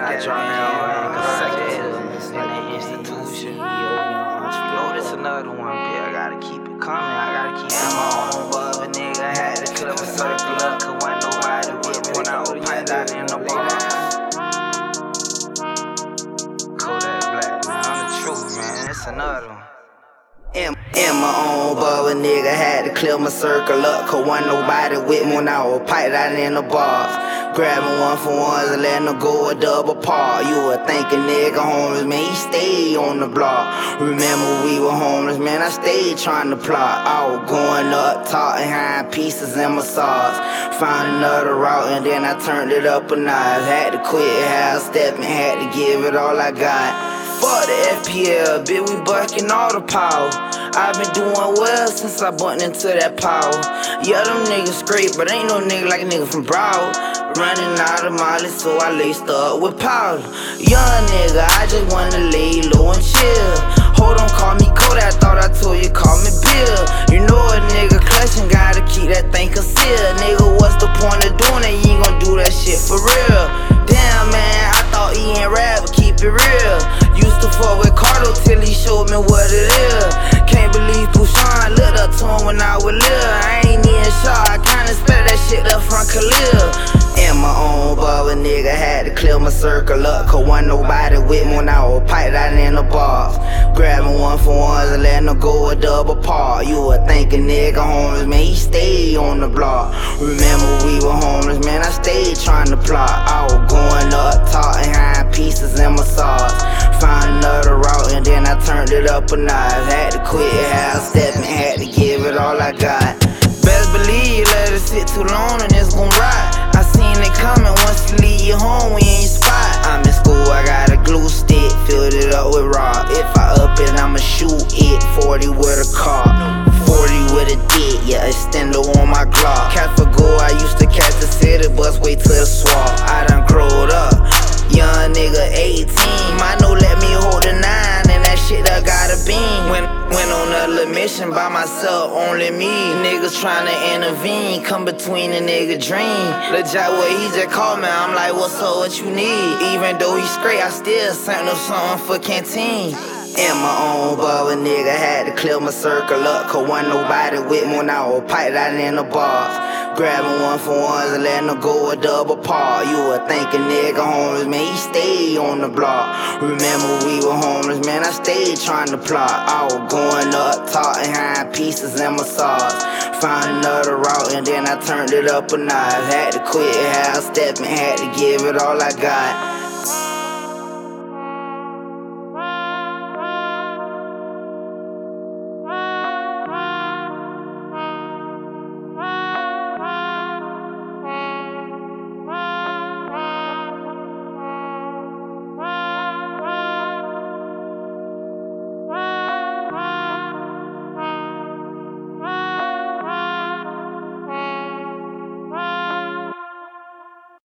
I dropped down consecutive in the institution. Yo, this another one, bitch. I gotta keep it coming. I gotta keep it on. But a nigga had to clip a circle up, cause wasn't nobody with me when I was piped out in the bar. Kodak Black, man. I'm the truth, man. It's another one. In my own bubble, nigga had to clear my circle up, cause wasn't nobody with me when I was piped out in the bars. Grabbing one for ones and letting them go a double part. You would think a nigga homeless, man, he stayed on the block. Remember we were homeless, man, I stayed trying to plot. I was going up, talking behind pieces in my sauce. Found another route and then I turned it up a notch. Had to quit half stepping, had to give it all I got. Fuck the FPL, bitch, we bucking all the power. I've been doing well since I bumped into that power. Yeah, them niggas straight, but ain't no nigga like a nigga from Broward. Running out of Molly, so I laced up with powder. Young nigga, I just wanna lay low and chill. Hold on, call me Kodak, thought I told you, call me Bill. You know a nigga clutching, gotta keep that thing concealed. Nigga, what's the point of doing it? You ain't gon' do that shit for real. Damn, man, I thought he ain't rap, but keep it real. Used to fuck with Cardo till he showed me what it is. Can't believe Pushan looked up to him when I was little. I ain't even sure, I kinda sped that shit up from Khalil. In my own bubble, nigga had to clear my circle up, cause wasn't nobody with me when I was piped out in the bars. Grabbing one for ones and letting them go a double part. You would think a nigga homeless, man, he stayed on the block. Remember we were homeless, man, I stayed trying to plot. I was going up, talking behind pieces in my sauce. Found another route and then I turned it up a notch. Had to quit half stepping, had to give it all I got. Best believe, let it sit too long and it's gon' ride. I seen it coming, once you leave your home, we ain't spot. I'm in school, I got a glue stick, filled it up with rock. If I up it, I'ma shoot it, 40 with a car, 40 with a dick, yeah, extendo on my Glock. Catch for go, I used to catch the city bus, wait till the swap. I done growed up, young nigga 18, might no let me hold a 9, and that shit I got a beam. Went on a little mission by myself, only me. Niggas tryna intervene, come between a nigga dream. Lil Jack, what he just called me, I'm like, what's up, what you need? Even though he straight, I still sent him something for canteen. In my own bubble, nigga had to clear my circle up, cause wasn't nobody with me when I was piped out in the bars. Grabbing one for ones and letting them go a double part. You would think a nigga homeless, man, he stayed on the block. Remember we were homeless, man, I stayed trying to plot. I was going up, talking behind pieces in my sauce. Found another route and then I turned it up a notch. Had to quit half stepping, had to give it all I got.